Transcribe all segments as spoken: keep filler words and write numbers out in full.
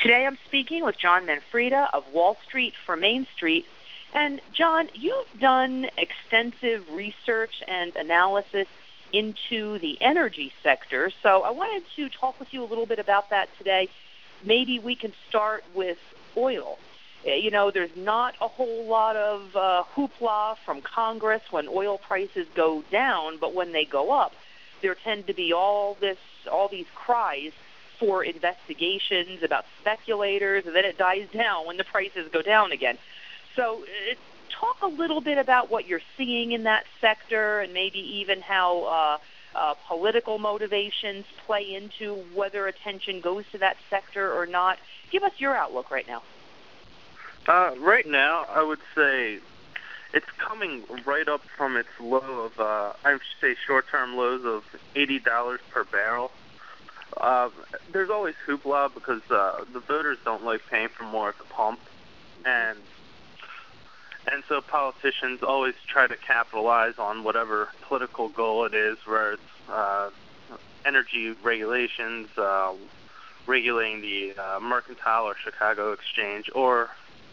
Today I'm speaking with John Manfreda of Wall Street for Main Street. And John, you've done extensive research and analysis into the energy sector, so I wanted to talk with you a little bit about that today. Maybe we can start with oil. You know, there's not a whole lot of uh, hoopla from Congress when oil prices go down, but when they go up, there tend to be all this, all these cries for investigations about speculators, and then it dies down when the prices go down again. So uh, talk a little bit about what you're seeing in that sector, and maybe even how uh, uh, political motivations play into whether attention goes to that sector or not. Give us your outlook right now. Uh, right now, I would say it's coming right up from its low of, uh, I should say short-term lows of eighty dollars per barrel. Uh, there's always hoopla because uh, the voters don't like paying for more at the pump, and and so politicians always try to capitalize on whatever political goal it is, where it's uh, energy regulations, uh, regulating the uh, Mercantile or Chicago Exchange, or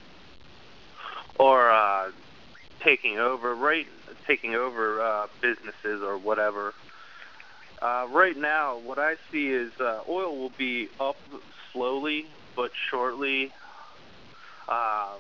or uh, taking over, right? Taking over uh, businesses or whatever. Uh, right now, what I see is uh, oil will be up slowly but shortly. Uh,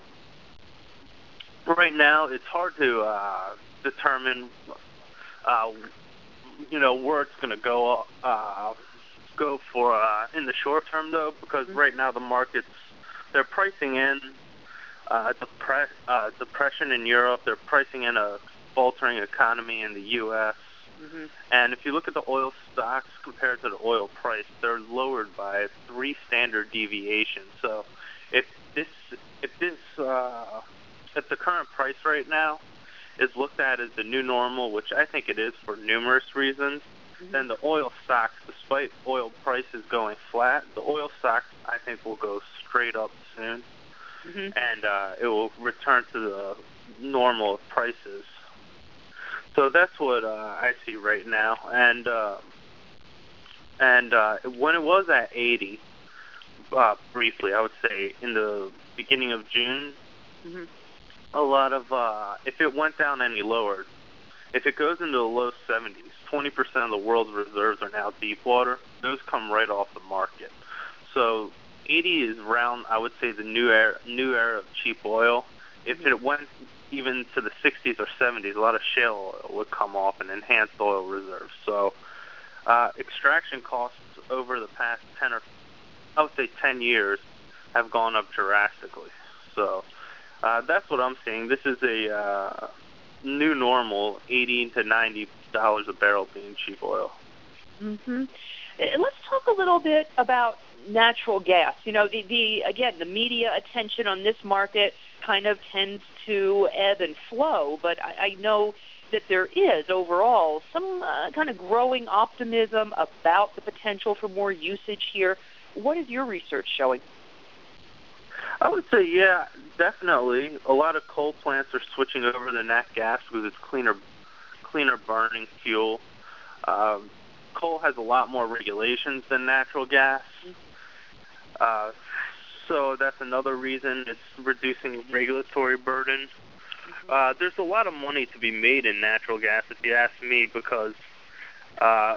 right now, it's hard to uh, determine, uh, you know, where it's going to go. Uh, go for uh, in the short term, though, because right now the markets, they're pricing in uh, depre- uh, depression in Europe. They're pricing in a faltering economy in the U S Mm-hmm. And if you look at the oil stocks compared to the oil price, they're lowered by three standard deviations. So if this, if this, uh, if the current price right now is looked at as the new normal, which I think it is for numerous reasons, mm-hmm. then the oil stocks, despite oil prices going flat, the oil stocks I think will go straight up soon, mm-hmm. and uh, it will return to the normal prices. So that's what uh, I see right now, and uh, and uh, when it was at eighty, uh, briefly, I would say in the beginning of June, mm-hmm. a lot of uh, if it went down any lower, if it goes into the low seventies, twenty percent of the world's reserves are now deep water. Those come right off the market. So eighty is around, I would say, the new era, new era of cheap oil. If it went even to the sixties or seventies, a lot of shale oil would come off and enhance oil reserves. So uh, extraction costs over the past ten or I would say ten years have gone up drastically. So uh, that's what I'm seeing. This is a uh, new normal, eighty to ninety dollars a barrel being cheap oil. Mm-hmm. Let's talk a little bit about natural gas. You know, the, the again, the media attention on this market kind of tends to ebb and flow, but I, I know that there is overall some uh, kind of growing optimism about the potential for more usage here. What is your research showing? I would say, yeah, definitely. A lot of coal plants are switching over to nat gas because it's cleaner, cleaner burning fuel. Um, coal has a lot more regulations than natural gas. Uh, so that's another reason it's reducing regulatory burden. Uh, there's a lot of money to be made in natural gas, if you ask me, because uh,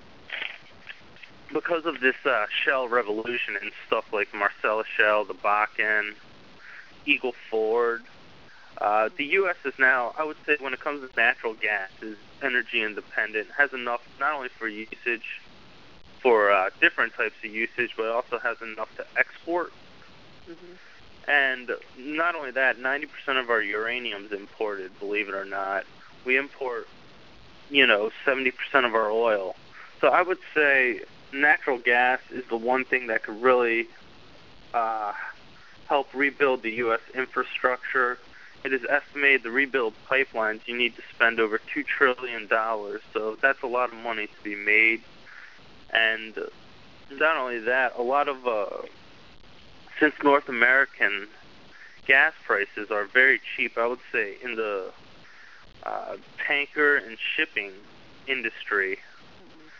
because of this uh, shale revolution and stuff like Marcellus Shale, the Bakken, Eagle Ford. Uh, the U S is now, I would say, when it comes to natural gas, is energy independent, has enough not only for usage, for uh, different types of usage, but also has enough to export. Mm-hmm. And not only that, ninety percent of our uranium is imported, believe it or not. We import, you know, seventy percent of our oil. So I would say natural gas is the one thing that could really uh, help rebuild the U S infrastructure. It is estimated to rebuild pipelines, you need to spend over two trillion dollars. So that's a lot of money to be made. And not only that, a lot of, uh, since North American gas prices are very cheap, I would say in the uh, tanker and shipping industry,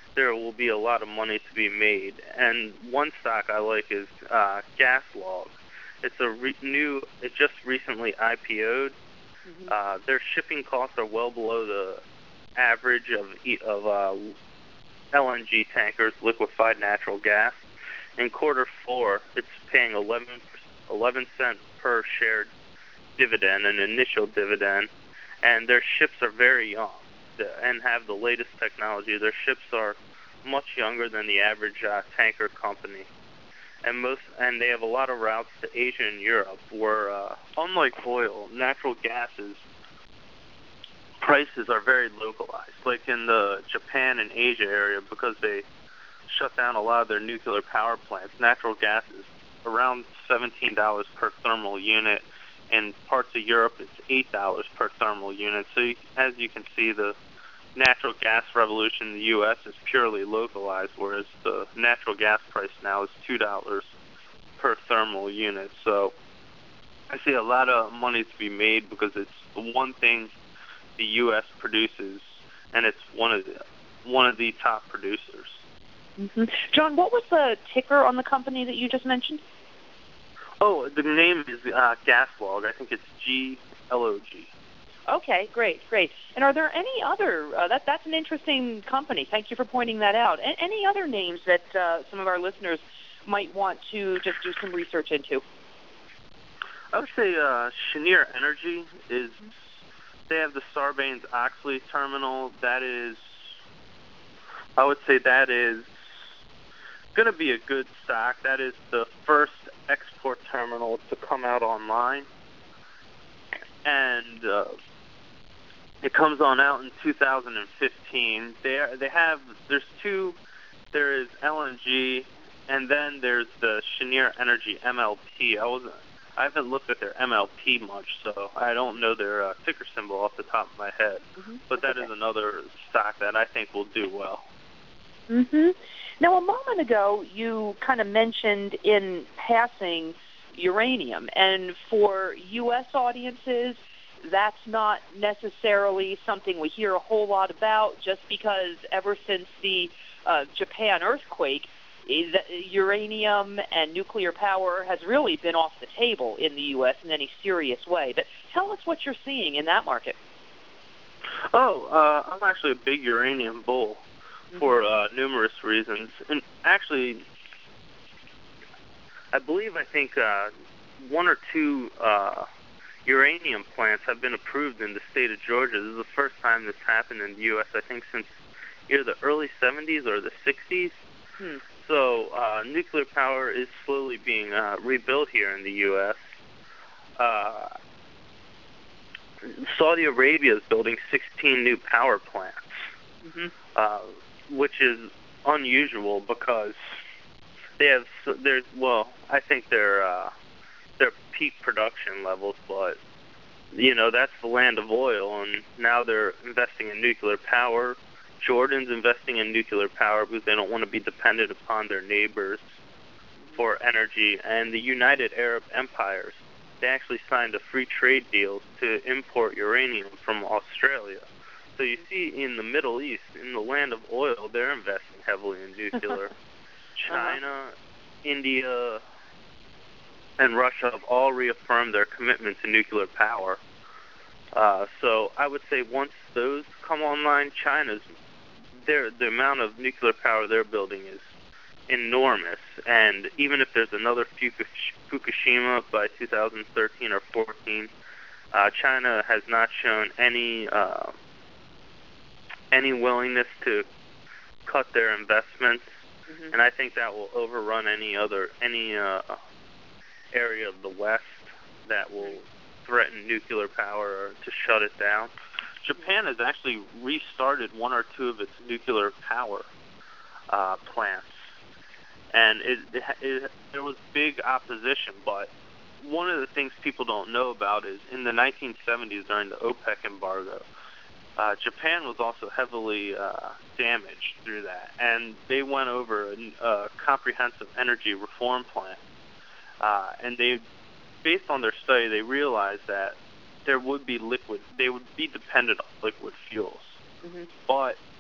there will be a lot of money to be made. And one stock I like is uh, GasLog. It's a re- new, it just recently I P O'd. Mm-hmm. Uh, their shipping costs are well below the average of e- of uh, L N G tankers, liquefied natural gas. In quarter four, it's paying eleven, eleven cents per share dividend, an initial dividend, and their ships are very young and have the latest technology. Their ships are much younger than the average uh, tanker company. And most, and they have a lot of routes to Asia and Europe, where uh, unlike oil, natural gas's prices are very localized. Like in the Japan and Asia area, because they shut down a lot of their nuclear power plants, natural gas is around seventeen dollars per thermal unit. In parts of Europe, it's eight dollars per thermal unit. So you, as you can see, the natural gas revolution in the U S is purely localized, whereas the natural gas price now is two dollars per thermal unit. So I see a lot of money to be made because it's the one thing the U S produces, and it's one of the, one of the top producers. Mm-hmm. John, what was the ticker on the company that you just mentioned? Oh, the name is uh, GasLog. I think it's G L O G. Okay, great, great. And are there any other, uh, that, that's an interesting company. Thank you for pointing that out. A- any other names that uh, some of our listeners might want to just do some research into? I would say uh, Cheniere Energy is, they have the Sarbanes-Oxley terminal. That is, I would say that is going to be a good stock. That is the first export terminal to come out online. And uh, it comes on out in two thousand fifteen. They are, they have there's two. There is L N G, and then there's the Cheniere Energy M L P. I wasn't. I haven't looked at their M L P much, so I don't know their uh, ticker symbol off the top of my head. Mm-hmm. But that okay. is another stock that I think will do well. Mm-hmm. Now, a moment ago, you kind of mentioned in passing uranium, and for U S audiences, that's not necessarily something we hear a whole lot about, just because ever since the uh, Japan earthquake, is, uranium and nuclear power has really been off the table in the U S in any serious way. But tell us what you're seeing in that market. Oh, uh, I'm actually a big uranium bull for uh, numerous reasons. And actually, I believe, I think uh, one or two uh, uranium plants have been approved in the state of Georgia. This is the first time this happened in the U S, I think, since either the early seventies or the sixties. Hmm. So uh, nuclear power is slowly being uh, rebuilt here in the U S. Uh, Saudi Arabia is building sixteen new power plants, mm-hmm. uh, which is unusual because they have there's well, I think they're uh, their peak production levels, but you know that's the land of oil, and now they're investing in nuclear power. Jordan's investing in nuclear power because they don't want to be dependent upon their neighbors for energy, and the United Arab Empires, they actually signed a free trade deal to import uranium from Australia. So you see in the Middle East, in the land of oil, they're investing heavily in nuclear. China, uh-huh. India, and Russia have all reaffirmed their commitment to nuclear power. Uh, so I would say once those come online, China's their the amount of nuclear power they're building is enormous. And even if there's another Fukushima by two thousand thirteen or fourteen, uh, China has not shown any uh, any willingness to cut their investments, mm-hmm. and I think that will overrun any other any uh, area of the West that will threaten nuclear power or to shut it down. Japan has actually restarted one or two of its nuclear power uh, plants, and it, it, it, there was big opposition, but one of the things people don't know about is in the nineteen seventies during the OPEC embargo, uh, Japan was also heavily uh, damaged through that, and they went over a, a comprehensive energy reform plan, uh, and they, based on their study, they realized that there would be liquid, they would be dependent on liquid fuels. Mm-hmm. But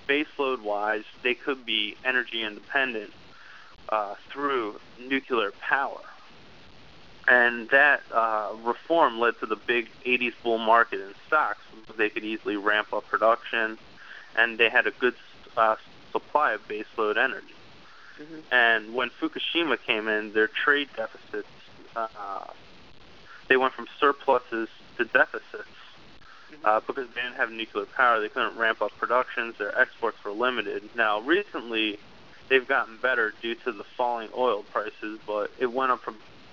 baseload-wise, they could be energy independent uh, through nuclear power. And that uh, reform led to the big eighties bull market in stocks. They could easily ramp up production, and they had a good uh, supply of baseload energy. Mm-hmm. And when Fukushima came in, their trade deficits, uh, they went from surpluses to deficits. Mm-hmm. uh, because they didn't have nuclear power. They couldn't ramp up productions. Their exports were limited. Now, recently, they've gotten better due to the falling oil prices, but it went up from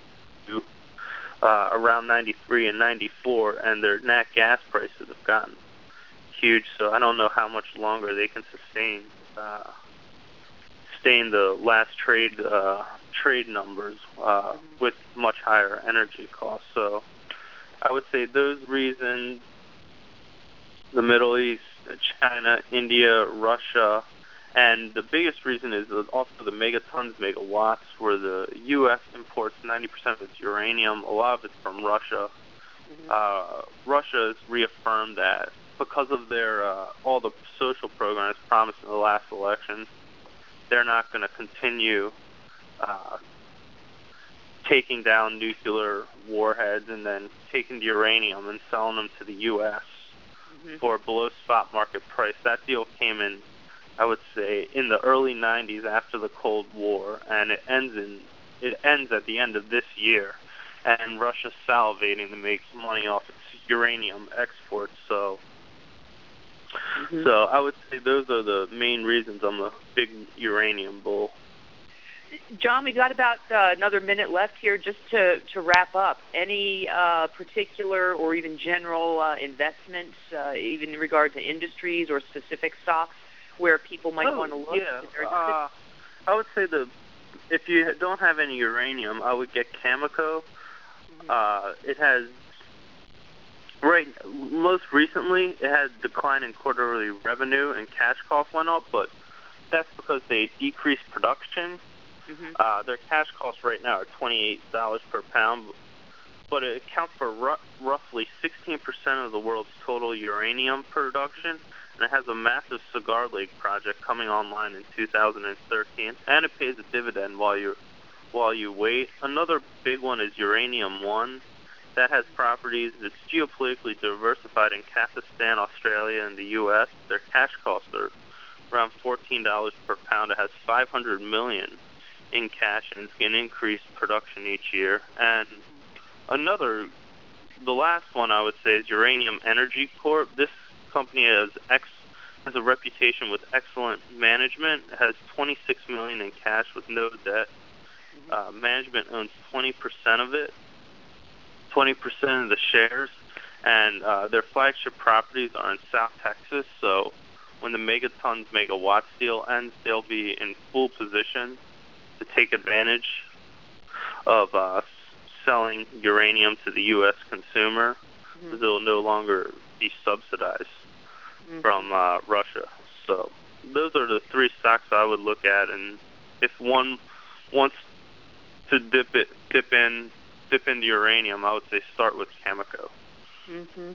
uh, around ninety-three and ninety-four, and their nat gas prices have gotten huge. So I don't know how much longer they can sustain uh, sustain the last trade uh, trade numbers uh, with much higher energy costs. So I would say those reasons: the Middle East, China, India, Russia. And the biggest reason is also the megatons, megawatts, where the U S imports ninety percent of its uranium. A lot of it's from Russia. Mm-hmm. Uh, Russia has reaffirmed that because of their uh, all the social programs promised in the last election, they're not going to continue uh, taking down nuclear warheads and then taking the uranium and selling them to the U S Mm-hmm. for below spot market price. That deal came in, I would say, in the early nineties after the Cold War, and it ends in it ends at the end of this year. And Russia's salivating to make money off its uranium exports. So, mm-hmm. so I would say those are the main reasons I'm a big uranium bull. John, we got about uh, another minute left here just to, to wrap up. Any uh, particular or even general uh, investments, uh, even in regard to industries or specific stocks, where people might oh, want to look? Yeah, uh, I would say the if you don't have any uranium, I would get Cameco. Mm-hmm. Uh, it has right most recently it had decline in quarterly revenue and cash costs went up, but that's because they decreased production. Mm-hmm. Uh, their cash costs right now are twenty-eight dollars per pound, but it accounts for ru- roughly sixteen percent of the world's total uranium production, and it has a massive Cigar Lake project coming online in two thousand thirteen, and it pays a dividend while you while you wait. Another big one is Uranium One. That has properties. It's geopolitically diversified in Kazakhstan, Australia, and the U S. Their cash costs are around fourteen dollars per pound. It has five hundred million dollars in cash, and it's going to increase production each year. And another, the last one I would say is Uranium Energy Corp. This company has ex, has a reputation with excellent management. It has twenty-six million dollars in cash with no debt. Uh, management owns twenty percent of it, twenty percent of the shares, and uh, their flagship properties are in South Texas. So when the megatons, megawatts deal ends, they'll be in full position to take advantage of uh, selling uranium to the U S consumer, because mm-hmm. they'll no longer be subsidized mm-hmm. from uh, Russia. So those are the three stocks I would look at, and if one wants to dip it, dip in, dip into uranium, I would say start with Cameco. Mm-hmm.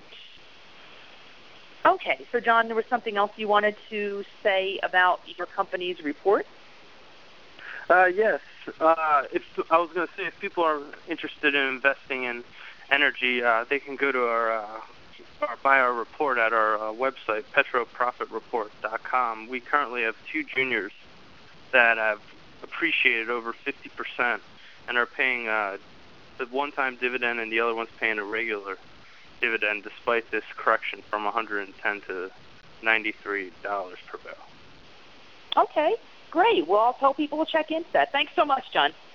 Okay, so John, there was something else you wanted to say about your company's report? Uh, yes. Uh, if I was going to say, if people are interested in investing in energy, uh, they can go to our, uh, our buy our report at our uh, website, petro profit report dot com. We currently have two juniors that have appreciated over fifty percent and are paying uh, the one-time dividend, and the other one's paying a regular dividend despite this correction from one hundred ten to ninety-three dollars per barrel. Okay. Great. Well, I'll tell people to check into that. Thanks so much, John.